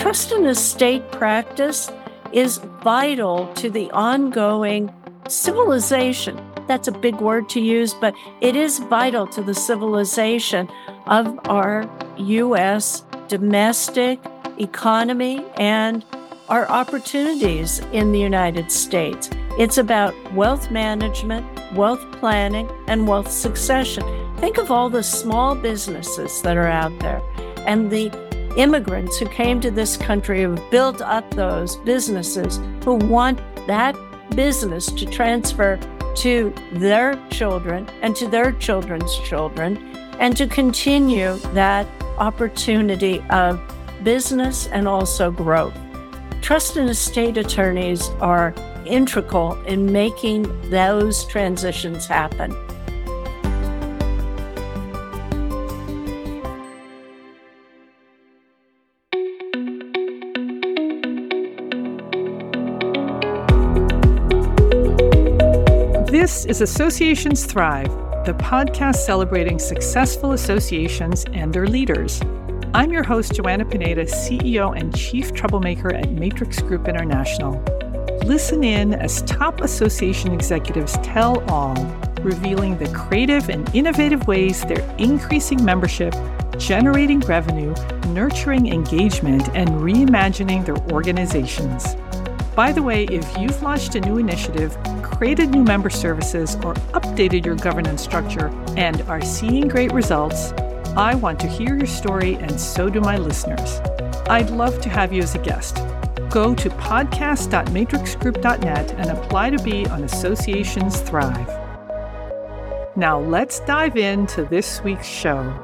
Trust and estate practice is vital to the ongoing civilization. That's a big word to use, but it is vital to the civilization of our U.S. domestic economy and our opportunities in the United States. It's about wealth management, wealth planning, and wealth succession. Think of all the small businesses that are out there and the immigrants who came to this country who have built up those businesses who want that business to transfer to their children and to their children's children and to continue that opportunity of business and also growth. Trust and estate attorneys are integral in making those transitions happen. This is Associations Thrive, the podcast celebrating successful associations and their leaders. I'm your host, Joanna Pineda, CEO and Chief Troublemaker at Matrix Group International. Listen in as top association executives tell all, revealing the creative and innovative ways they're increasing membership, generating revenue, nurturing engagement, and reimagining their organizations. By the way, if you've launched a new initiative, created new member services, or updated your governance structure and are seeing great results, I want to hear your story, and so do my listeners. I'd love to have you as a guest. Go to podcast.matrixgroup.net and apply to be on Associations Thrive. Now let's dive into this week's show.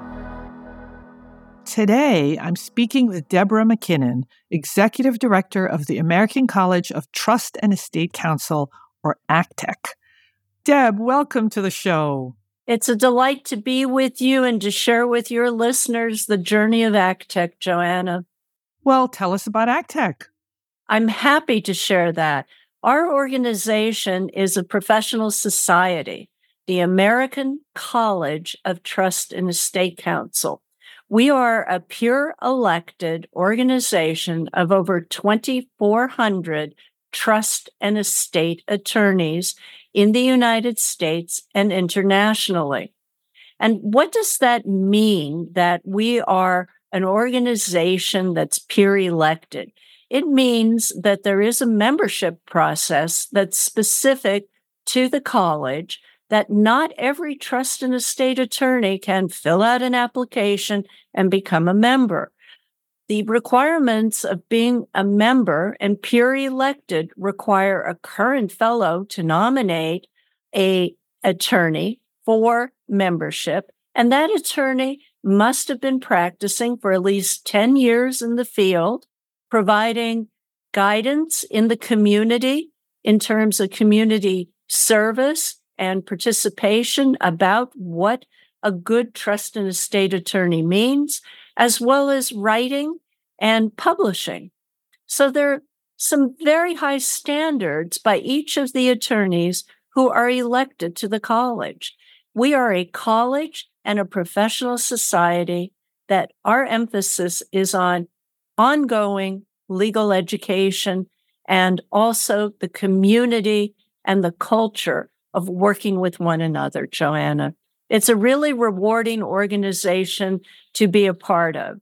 Today, I'm speaking with Deborah McKinnon, Executive Director of the American College of Trust and Estate Counsel, or ACTEC. Deb, welcome to the show. It's a delight to be with you and to share with your listeners the journey of ACTEC, Joanna. Well, tell us about ACTEC. I'm happy to share that. Our organization is a professional society, the American College of Trust and Estate Counsel. We are a pure elected organization of over 2,400 trust and estate attorneys in the United States and internationally. And what does that mean that we are an organization that's peer elected? It means that there is a membership process that's specific to the college, that not every trust and estate attorney can fill out an application and become a member. The requirements of being a member and peer elected require a current fellow to nominate an attorney for membership, and that attorney must have been practicing for at least 10 years in the field, providing guidance in the community in terms of community service and participation about what a good trust and estate attorney means, as well as writing and publishing. So there are some very high standards by each of the attorneys who are elected to the college. We are a college and a professional society that our emphasis is on ongoing legal education and also the community and the culture of working with one another, Joanna. It's a really rewarding organization to be a part of.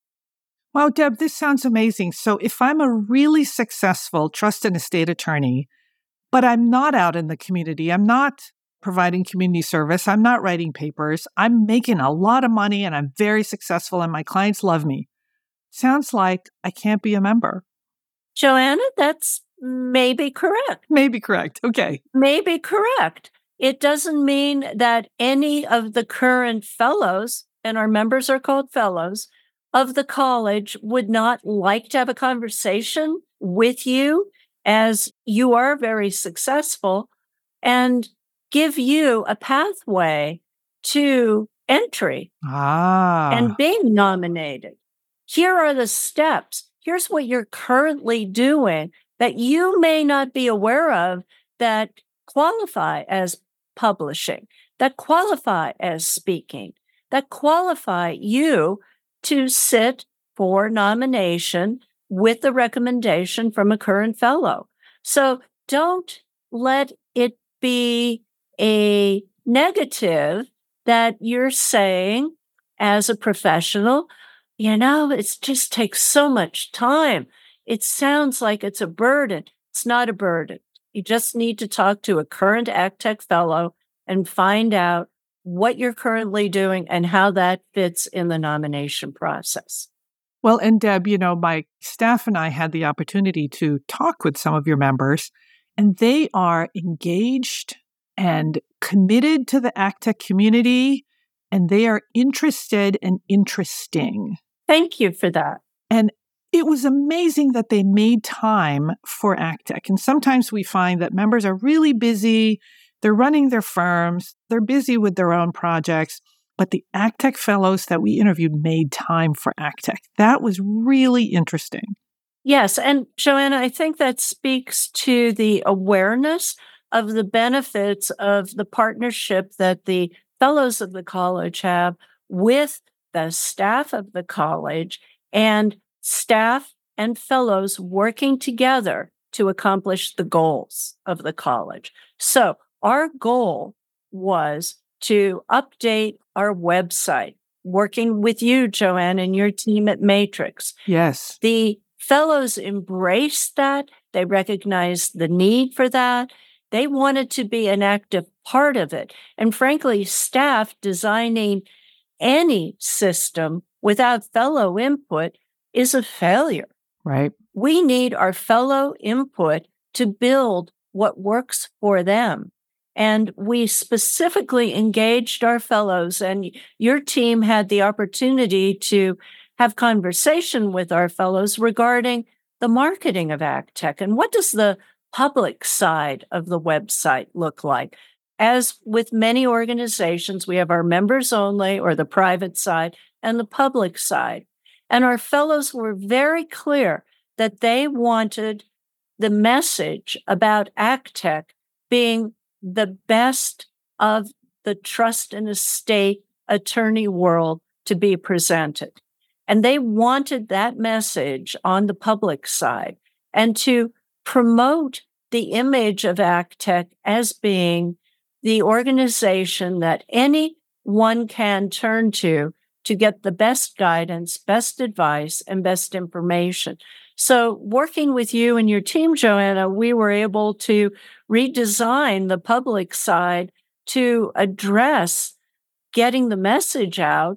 Wow, Deb, this sounds amazing. So if I'm a really successful trust and estate attorney, but I'm not out in the community, I'm not providing community service, I'm not writing papers, I'm making a lot of money and I'm very successful and my clients love me, sounds like I can't be a member. Joanna, that's maybe correct. Maybe correct. Okay. Maybe correct. It doesn't mean that any of the current fellows, and our members are called fellows, of the college would not like to have a conversation with you as you are very successful and give you a pathway to entry and being nominated. Here are the steps. Here's what you're currently doing that you may not be aware of that qualify as publishing, that qualify as speaking, that qualify you to sit for nomination with the recommendation from a current fellow. So don't let it be a negative that you're saying as a professional, it just takes so much time. It sounds like it's a burden. It's not a burden. You just need to talk to a current ACTEC fellow and find out what you're currently doing and how that fits in the nomination process. Well, and Deb, my staff and I had the opportunity to talk with some of your members, and they are engaged and committed to the ACTEC community, and they are interested and interesting. Thank you for that. And it was amazing that they made time for ACTEC. And sometimes we find that members are really busy, they're running their firms, they're busy with their own projects, but the ACTEC fellows that we interviewed made time for ACTEC. That was really interesting. Yes, and Joanna, I think that speaks to the awareness of the benefits of the partnership that the fellows of the college have with the staff of the college, and staff and fellows working together to accomplish the goals of the college. So our goal was to update our website, working with you, Joanne, and your team at Matrix. Yes. The fellows embraced that. They recognized the need for that. They wanted to be an active part of it. And frankly, staff designing any system without fellow input is a failure. Right. We need our fellow input to build what works for them. And we specifically engaged our fellows, and your team had the opportunity to have conversation with our fellows regarding the marketing of ACTEC and what does the public side of the website look like. As with many organizations, we have our members only, or the private side, and the public side. And our fellows were very clear that they wanted the message about ACTEC being the best of the trust and estate attorney world to be presented. And they wanted that message on the public side and to promote the image of ACTEC as being the organization that anyone can turn to get the best guidance, best advice, and best information. So working with you and your team, Joanna, we were able to redesign the public side to address getting the message out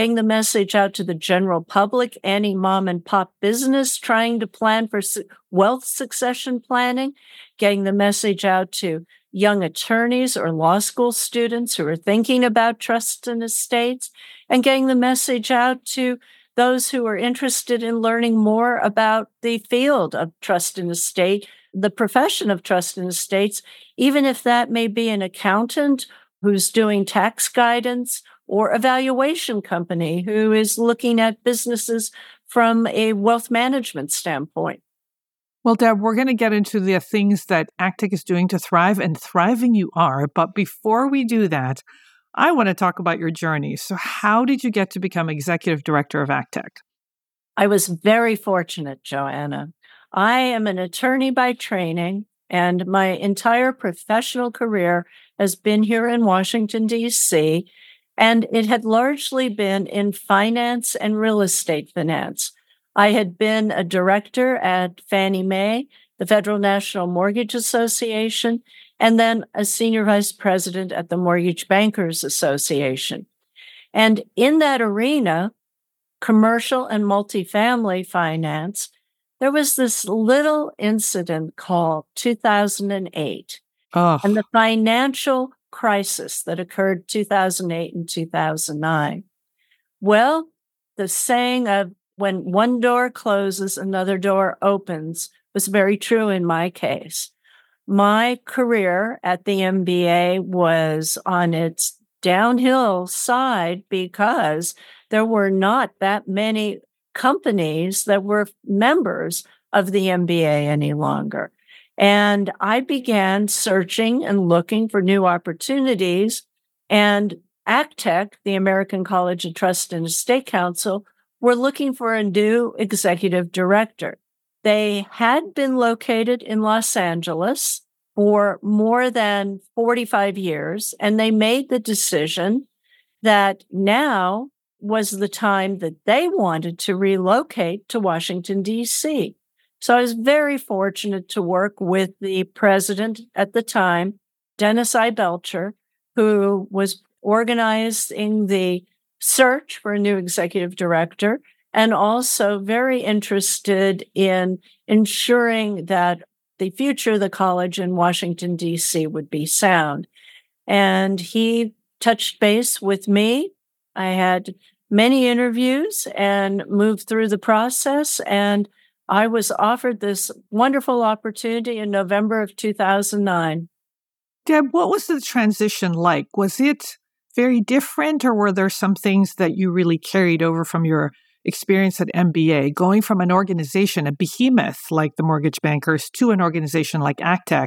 to the general public, any mom and pop business trying to plan for wealth succession planning, getting the message out to young attorneys or law school students who are thinking about trusts and estates, and getting the message out to those who are interested in learning more about the field of trust and estate, the profession of trust and estates, even if that may be an accountant who's doing tax guidance or a valuation company who is looking at businesses from a wealth management standpoint. Well, Deb, we're going to get into the things that ACTEC is doing to thrive, and thriving you are. But before we do that, I want to talk about your journey. So how did you get to become executive director of ACTEC? I was very fortunate, Joanna. I am an attorney by training, and my entire professional career has been here in Washington, D.C., and it had largely been in finance and real estate finance. I had been a director at Fannie Mae, the Federal National Mortgage Association, and then a senior vice president at the Mortgage Bankers Association. And in that arena, commercial and multifamily finance, there was this little incident called 2008 and the financial crisis that occurred 2008 and 2009. Well, the saying of when one door closes, another door opens was very true in my case. My career at the MBA was on its downhill side because there were not that many companies that were members of the MBA any longer. And I began searching and looking for new opportunities. And ACTEC, the American College of Trust and Estate Counsel, were looking for a new executive director. They had been located in Los Angeles for more than 45 years, and they made the decision that now was the time that they wanted to relocate to Washington, D.C. So I was very fortunate to work with the president at the time, Dennis I. Belcher, who was organizing the search for a new executive director and also very interested in ensuring that the future of the college in Washington, D.C. would be sound. And he touched base with me. I had many interviews and moved through the process, and I was offered this wonderful opportunity in November of 2009. Deb, what was the transition like? Was it very different, or were there some things that you really carried over from your experience at MBA, going from an organization, a behemoth like the Mortgage Bankers, to an organization like ACTEC?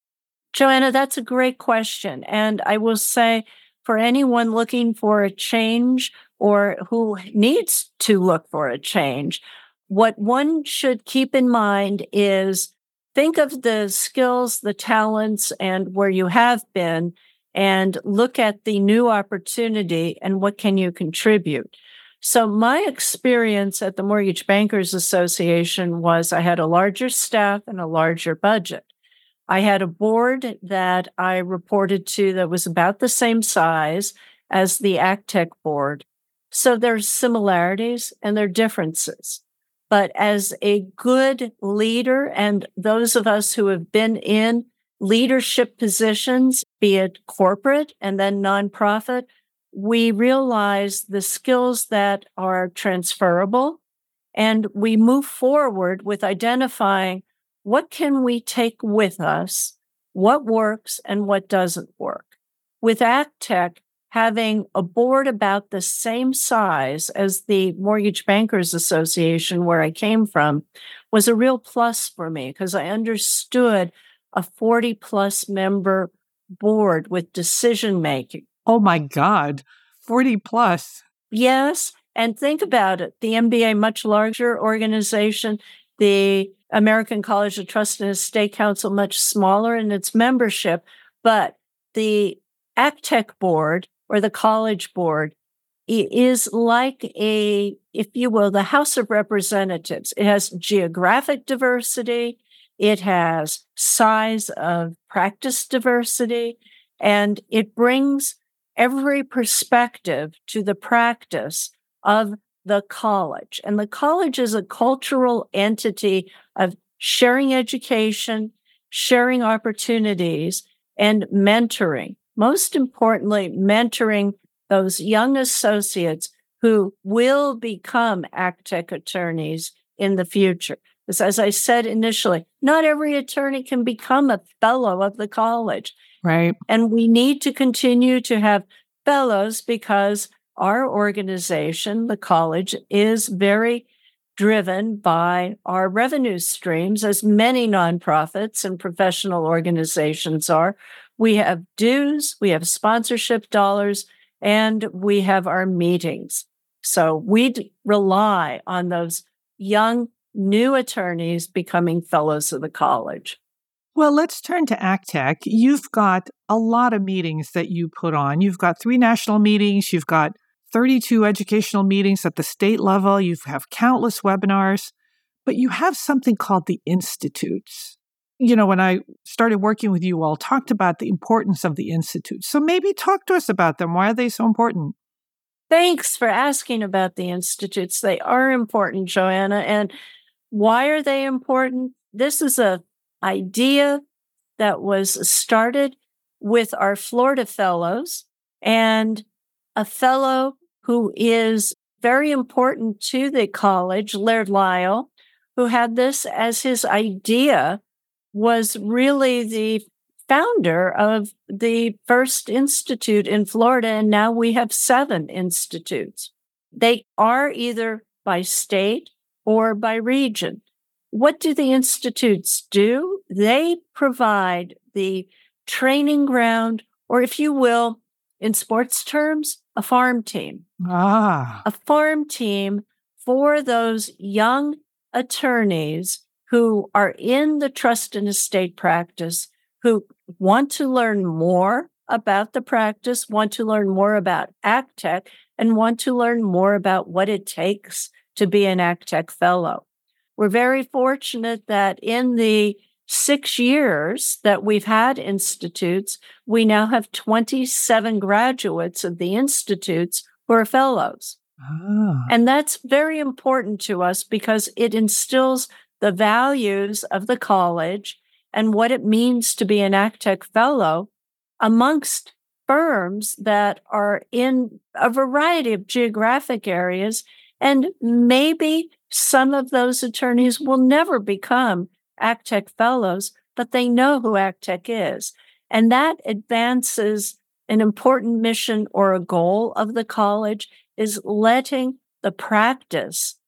Joanna, that's a great question. And I will say, for anyone looking for a change or who needs to look for a change, what one should keep in mind is think of the skills, the talents, and where you have been, and look at the new opportunity and what can you contribute. So my experience at the Mortgage Bankers Association was I had a larger staff and a larger budget. I had a board that I reported to that was about the same size as the ACTEC board. So there's similarities and there are differences. But as a good leader, and those of us who have been in leadership positions, be it corporate and then nonprofit, we realize the skills that are transferable, and we move forward with identifying what can we take with us, what works and what doesn't work. With ACTEC, having a board about the same size as the Mortgage Bankers Association, where I came from, was a real plus for me because I understood a 40-plus member board with decision making. Oh my God, 40 plus. Yes. And think about it. The MBA, much larger organization, the American College of Trust and Estate Council, much smaller in its membership, but the ACTEC board or the college board is like if you will, the House of Representatives. It has geographic diversity. It has size of practice diversity, and it brings every perspective to the practice of the college. And the college is a cultural entity of sharing education, sharing opportunities, and mentoring. Most importantly, mentoring those young associates who will become ACTEC attorneys in the future. Because as I said initially, not every attorney can become a fellow of the college. Right. And we need to continue to have fellows because our organization, the college, is very driven by our revenue streams, as many nonprofits and professional organizations are. We have dues, we have sponsorship dollars, and we have our meetings. So we rely on those young, new attorneys becoming fellows of the college. Well, let's turn to ACTEC. You've got a lot of meetings that you put on. You've got 3 national meetings. You've got 32 educational meetings at the state level. You have countless webinars, but you have something called the Institutes. You know, when I started working with you all, talked about the importance of the Institutes. So maybe talk to us about them. Why are they so important? Thanks for asking about the Institutes. They are important, Joanna. And why are they important? This is an idea that was started with our Florida fellows, and a fellow who is very important to the college, Laird Lyle, who had this as his idea, was really the founder of the first institute in Florida, and now we have 7 institutes. They are either by state or by region. What do the institutes do? They provide the training ground, or if you will, in sports terms, a farm team. A farm team for those young attorneys who are in the trust and estate practice, who want to learn more about the practice, want to learn more about ACTEC, and want to learn more about what it takes to be an ACTEC fellow. We're very fortunate that in the 6 years that we've had institutes, we now have 27 graduates of the institutes who are fellows. And that's very important to us because it instills the values of the college and what it means to be an ACTEC fellow amongst firms that are in a variety of geographic areas. And maybe some of those attorneys will never become ACTEC fellows, but they know who ACTEC is. And that advances an important mission or a goal of the college, is letting the practice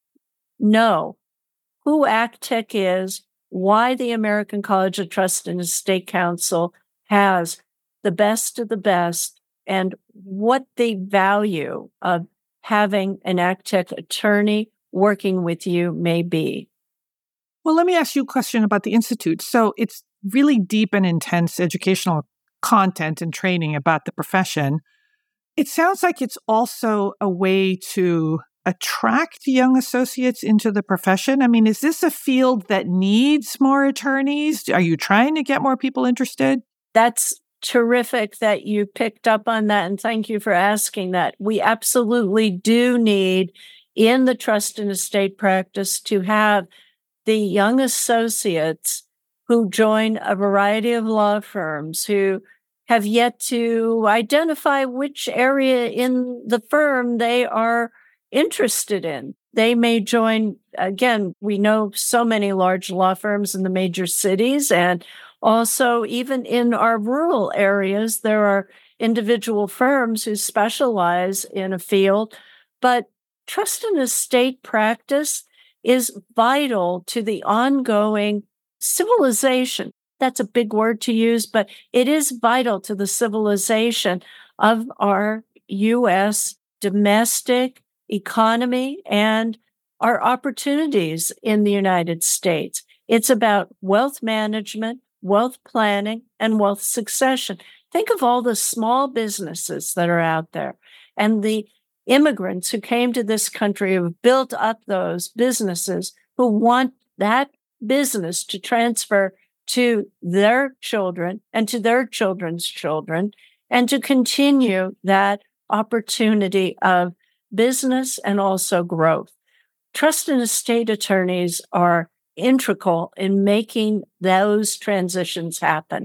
know who ACTEC is, why the American College of Trust and Estate Counsel has the best of the best, and what the value of having an ACTEC attorney working with you may be. Well, let me ask you a question about the Institute. So it's really deep and intense educational content and training about the profession. It sounds like it's also a way to attract young associates into the profession. I mean, is this a field that needs more attorneys? Are you trying to get more people interested? That's terrific that you picked up on that, and thank you for asking that. We absolutely do need, in the trust and estate practice, to have the young associates who join a variety of law firms who have yet to identify which area in the firm they are interested in. They may join, again, we know so many large law firms in the major cities, and also even in our rural areas, there are individual firms who specialize in a field. But trust and estate practice is vital to the ongoing civilization. That's a big word to use, but it is vital to the civilization of our U.S. domestic economy and our opportunities in the United States. It's about wealth management, wealth planning, and wealth succession. Think of all the small businesses that are out there and the immigrants who came to this country, who have built up those businesses, who want that business to transfer to their children and to their children's children, and to continue that opportunity of business and also growth. Trust and estate attorneys are integral in making those transitions happen.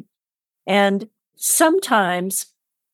And sometimes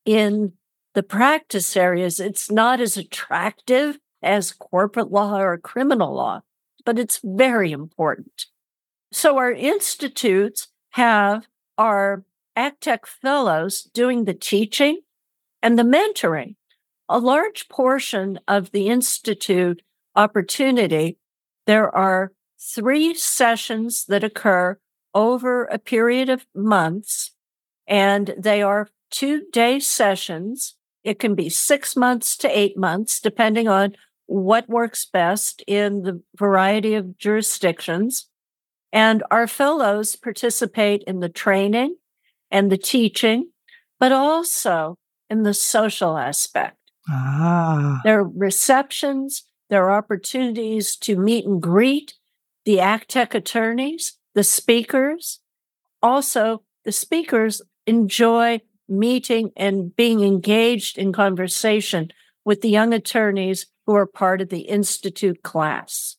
in the practice areas, it's not as attractive as corporate law or criminal law, but it's very important. So our institutes have our ACTEC fellows doing the teaching and the mentoring. A large portion of the institute opportunity, there are 3 sessions that occur over a period of months, and they are 2-day sessions. It can be 6 months to 8 months, depending on what works best in the variety of jurisdictions. And our fellows participate in the training and the teaching, but also in the social aspect. There are receptions, there are opportunities to meet and greet the ACTEC attorneys, the speakers. Also, the speakers enjoy meeting and being engaged in conversation with the young attorneys who are part of the institute class.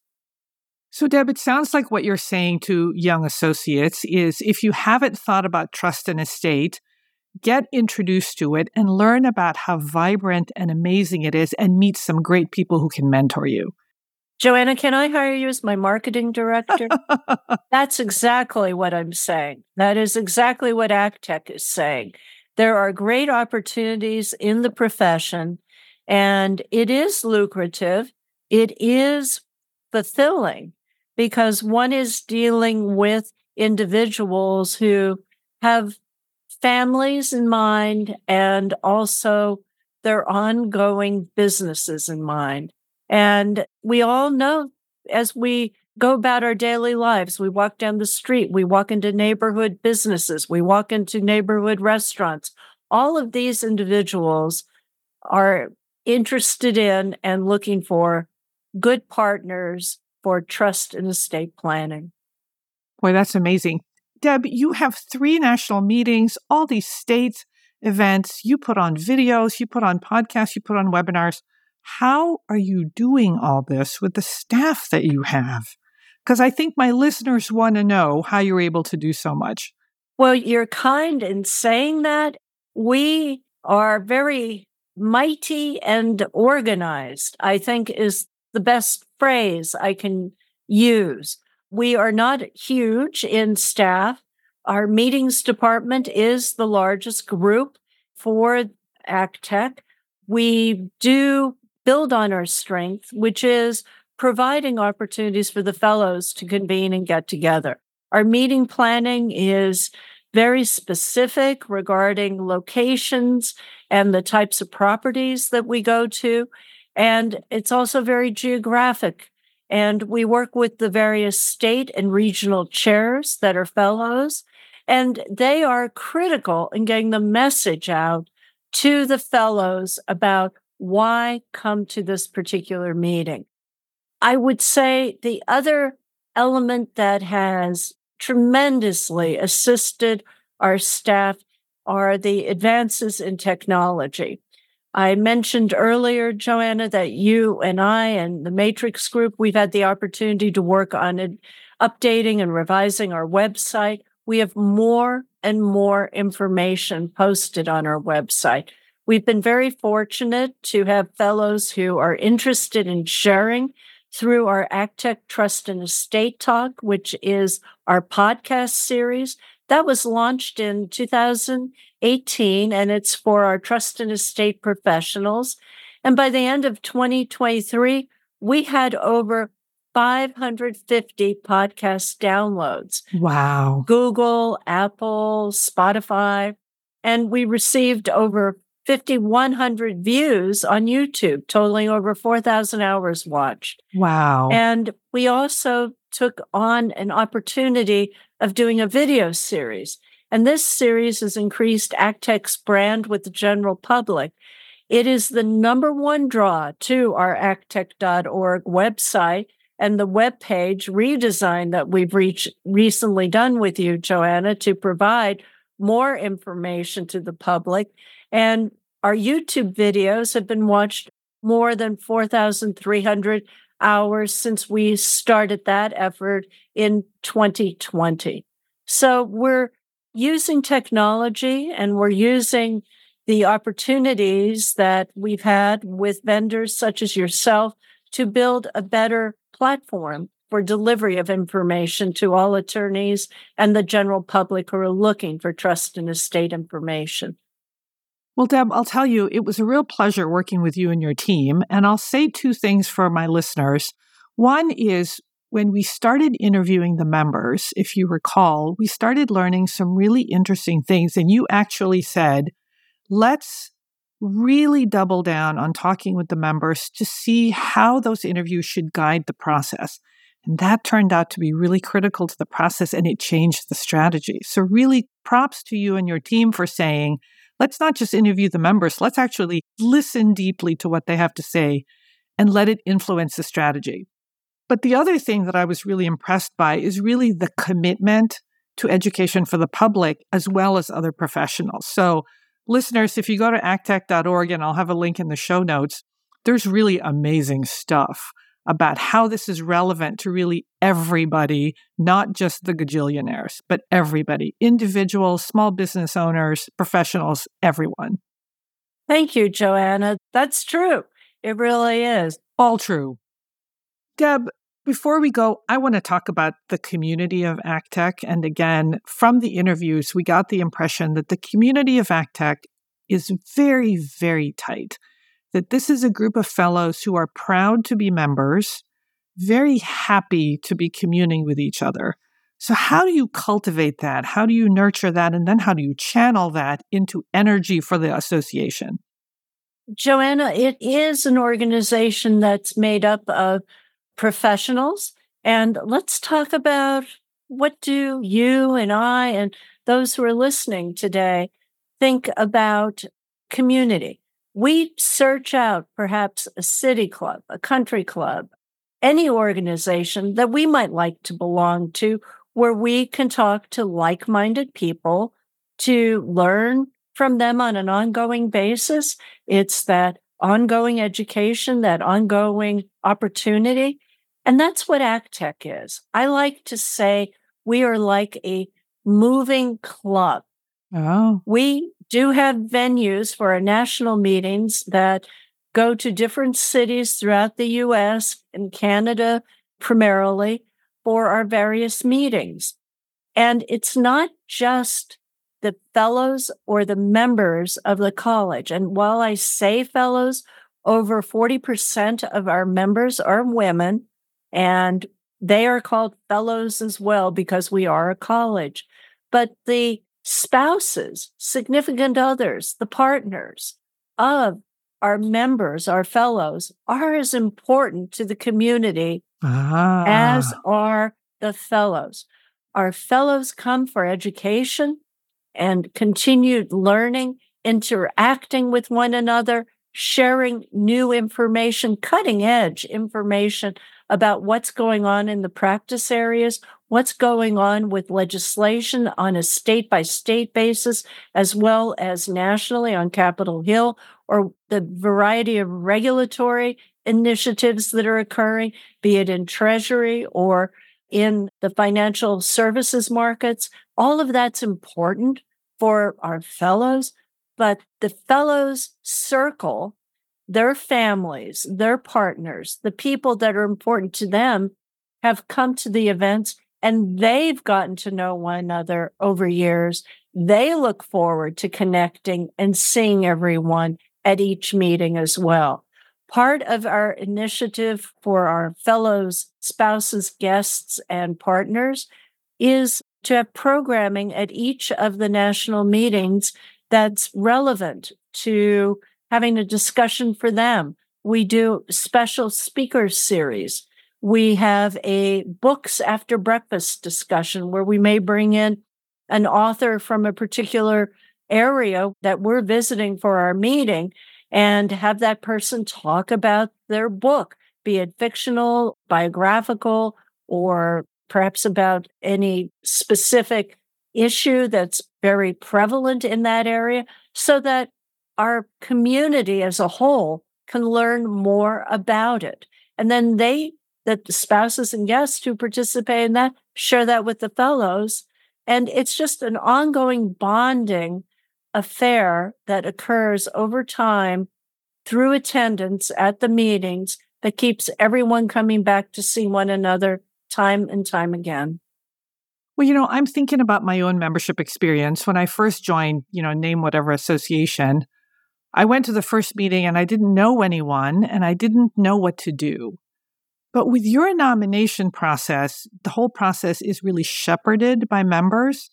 So, Deb, it sounds like what you're saying to young associates is if you haven't thought about trust and estate, get introduced to it and learn about how vibrant and amazing it is and meet some great people who can mentor you. Joanna, can I hire you as my marketing director? That's exactly what I'm saying. That is exactly what ACTEC is saying. There are great opportunities in the profession, and it is lucrative. It is fulfilling because one is dealing with individuals who have families in mind and also their ongoing businesses in mind. And we all know as we go about our daily lives. We walk down the street, we walk into neighborhood businesses, we walk into neighborhood restaurants. All of these individuals are interested in and looking for good partners for trust and estate planning. Boy, that's amazing. Deb, you have 3 national meetings, all these state events. You put on videos, you put on podcasts, you put on webinars. How are you doing all this with the staff that you have? Because I think my listeners want to know how you're able to do so much. Well, you're kind in saying that. We are very mighty and organized, I think is the best phrase I can use. We are not huge in staff. Our meetings department is the largest group for ACTEC. We do build on our strength, which is providing opportunities for the fellows to convene and get together. Our meeting planning is very specific regarding locations and the types of properties that we go to. And it's also very geographic. And we work with the various state and regional chairs that are fellows, and they are critical in getting the message out to the fellows about why come to this particular meeting. I would say the other element that has tremendously assisted our staff are the advances in technology. I mentioned earlier, Joanna, that you and I and the Matrix Group, we've had the opportunity to work on updating and revising our website. We have more and more information posted on our website. We've been very fortunate to have fellows who are interested in sharing through our ACTEC Trust and Estate Talk, which is our podcast series. That was launched in 2018, and it's for our trust and estate professionals. And by the end of 2023, we had over 550 podcast downloads. Wow. Google, Apple, Spotify, and we received over 5,100 views on YouTube, totaling over 4,000 hours watched. Wow. And we also took on an opportunity of doing a video series. And this series has increased ACTEC's brand with the general public. It is the number one draw to our actec.org website and the webpage redesign that we've recently done with you, Joanna, to provide more information to the public. And our YouTube videos have been watched more than 4,300 hours since we started that effort in 2020. So we're using technology and we're using the opportunities that we've had with vendors such as yourself to build a better platform for delivery of information to all attorneys and the general public who are looking for trust and estate information. Well, Deb, I'll tell you, it was a real pleasure working with you and your team. And I'll say 2 things for my listeners. One is when we started interviewing the members, if you recall, we started learning some really interesting things. And you actually said, let's really double down on talking with the members to see how those interviews should guide the process. And that turned out to be really critical to the process, and it changed the strategy. So really props to you and your team for saying, let's not just interview the members, let's actually listen deeply to what they have to say and let it influence the strategy. But the other thing that I was really impressed by is really the commitment to education for the public as well as other professionals. So listeners, if you go to actec.org, and I'll have a link in the show notes, there's really amazing stuff about how this is relevant to really everybody, not just the gajillionaires, but everybody, individuals, small business owners, professionals, everyone. Thank you, Joanna. That's true. It really is. All true. Deb, before we go, I want to talk about the community of ACTEC. And again, from the interviews, we got the impression that the community of ACTEC is very, very tight. That this is a group of fellows who are proud to be members, very happy to be communing with each other. So how do you cultivate that? How do you nurture that? And then how do you channel that into energy for the association? Joanna, it is an organization that's made up of professionals And let's talk about, what do you and I and those who are listening today think about community? We search out perhaps a city club, a country club, any organization that we might like to belong to, where we can talk to like-minded people to learn from them on an ongoing basis. It's that ongoing education, that ongoing opportunity. And that's what ACTEC is. I like to say we are like a moving club. Oh, We do have venues for our national meetings that go to different cities throughout the US and Canada primarily for our various meetings. And it's not just the fellows or the members of the college. And while I say fellows, over 40% of our members are women, and they are called fellows as well because we are a college. But the spouses, significant others, the partners of our members, our fellows, are as important to the community as are the fellows. Our fellows come for education and continued learning, interacting with one another, sharing new information, cutting edge information about what's going on in the practice areas, what's going on with legislation on a state by state basis, as well as nationally on Capitol Hill, or the variety of regulatory initiatives that are occurring, be it in Treasury or in the financial services markets. All of that's important for our fellows, but the fellows circle their families, their partners, the people that are important to them have come to the events and they've gotten to know one another over years. They look forward to connecting and seeing everyone at each meeting as well. Part of our initiative for our fellows, spouses, guests, and partners is to have programming at each of the national meetings that's relevant to having a discussion for them. We do special speaker series. We have a books after breakfast discussion where we may bring in an author from a particular area that we're visiting for our meeting and have that person talk about their book, be it fictional, biographical, or perhaps about any specific issue that's very prevalent in that area, so that our community as a whole can learn more about it. And then the spouses and guests who participate in that, share that with the fellows. And it's just an ongoing bonding affair that occurs over time through attendance at the meetings that keeps everyone coming back to see one another time and time again. Well, I'm thinking about my own membership experience. When I first joined, name whatever association, I went to the first meeting and I didn't know anyone and I didn't know what to do. But with your nomination process, the whole process is really shepherded by members.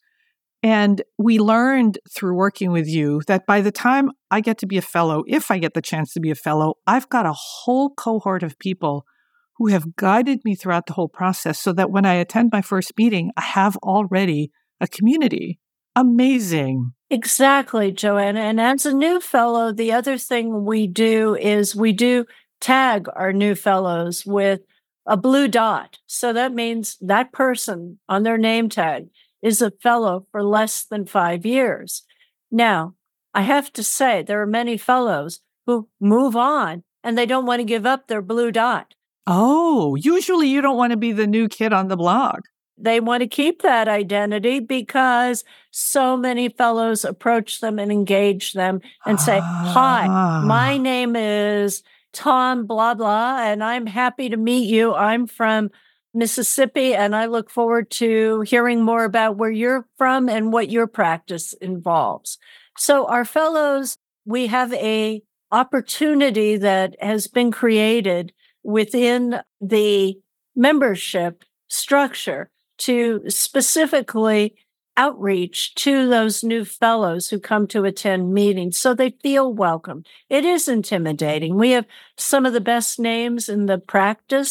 And we learned through working with you that by the time I get to be a fellow, if I get the chance to be a fellow, I've got a whole cohort of people who have guided me throughout the whole process so that when I attend my first meeting, I have already a community. Amazing. Exactly, Joanna. And as a new fellow, the other thing we do is we do tag our new fellows with a blue dot. So that means that person on their name tag is a fellow for less than 5 years. Now, I have to say, there are many fellows who move on and they don't want to give up their blue dot. Oh, usually you don't want to be the new kid on the block. They want to keep that identity because so many fellows approach them and engage them and say, hi, my name is Tom, blah, blah, and I'm happy to meet you. I'm from Mississippi, and I look forward to hearing more about where you're from and what your practice involves. So our fellows, we have a opportunity that has been created within the membership structure to specifically outreach to those new fellows who come to attend meetings so they feel welcome. It is intimidating. We have some of the best names in the practice,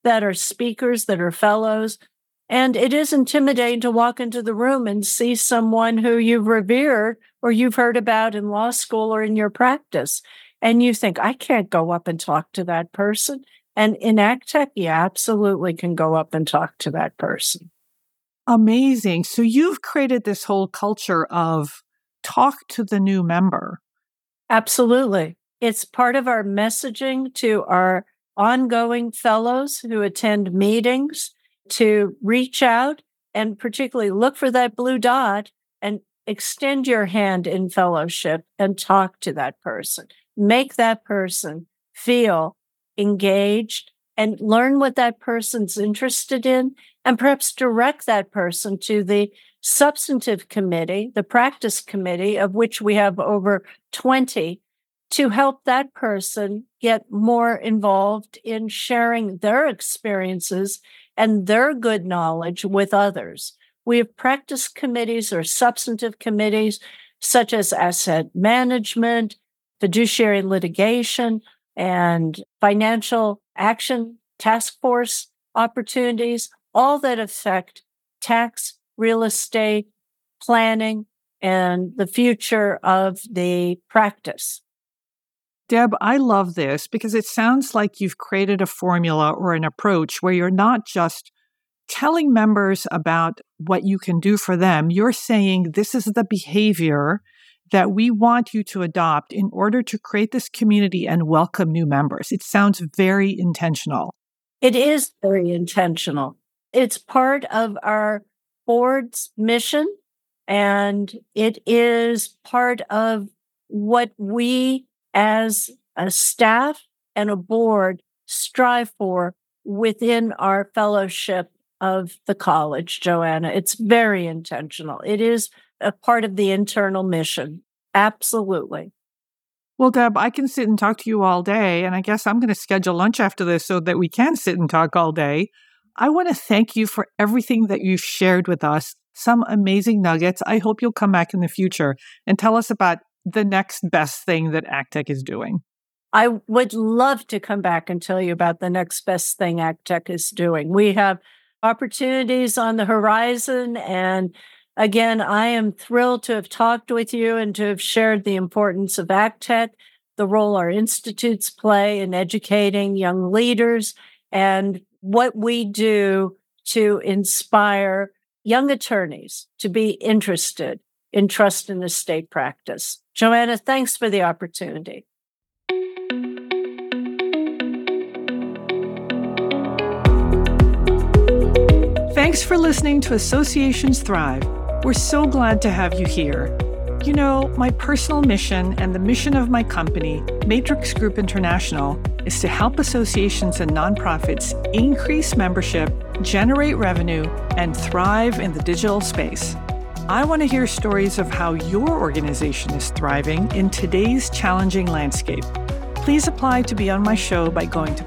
that are speakers, that are fellows. And it is intimidating to walk into the room and see someone who you've revered or you've heard about in law school or in your practice. And you think, I can't go up and talk to that person. And in ACTEC, you absolutely can go up and talk to that person. Amazing. So you've created this whole culture of talk to the new member. Absolutely. It's part of our messaging to our ongoing fellows who attend meetings to reach out and particularly look for that blue dot and extend your hand in fellowship and talk to that person. Make that person feel engaged and learn what that person's interested in, and perhaps direct that person to the substantive committee, the practice committee, of which we have over 20, to help that person get more involved in sharing their experiences and their good knowledge with others. We have practice committees or substantive committees, such as asset management, fiduciary litigation, and financial action task force opportunities, all that affect tax, real estate, planning, and the future of the practice. Deb, I love this because it sounds like you've created a formula or an approach where you're not just telling members about what you can do for them. You're saying this is the behavior that we want you to adopt in order to create this community and welcome new members. It sounds very intentional. It is very intentional. It's part of our board's mission, and it is part of what we as a staff and a board strive for within our fellowship of the college, Joanna. It's very intentional. It is a part of the internal mission. Absolutely. Well, Deb, I can sit and talk to you all day, and I guess I'm going to schedule lunch after this so that we can sit and talk all day. I want to thank you for everything that you've shared with us. Some amazing nuggets. I hope you'll come back in the future and tell us about the next best thing that ACTEC is doing. I would love to come back and tell you about the next best thing ACTEC is doing. We have opportunities on the horizon. And again, I am thrilled to have talked with you and to have shared the importance of ACTEC, the role our institutes play in educating young leaders, and what we do to inspire young attorneys to be interested in trust and estate practice. Joanna, thanks for the opportunity. Thanks for listening to Associations Thrive. We're so glad to have you here. You know, my personal mission and the mission of my company, Matrix Group International, is to help associations and nonprofits increase membership, generate revenue, and thrive in the digital space. I want to hear stories of how your organization is thriving in today's challenging landscape. Please apply to be on my show by going to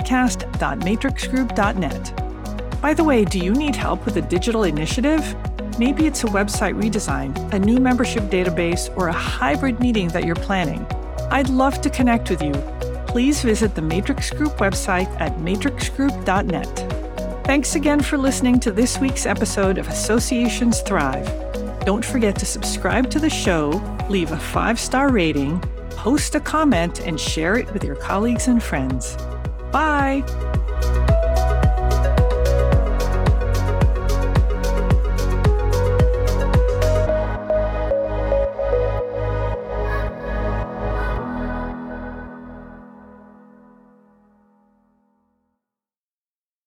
podcast.matrixgroup.net. By the way, do you need help with a digital initiative? Maybe it's a website redesign, a new membership database, or a hybrid meeting that you're planning. I'd love to connect with you. Please visit the Matrix Group website at matrixgroup.net. Thanks again for listening to this week's episode of Associations Thrive. Don't forget to subscribe to the show, leave a 5-star rating, post a comment, and share it with your colleagues and friends. Bye!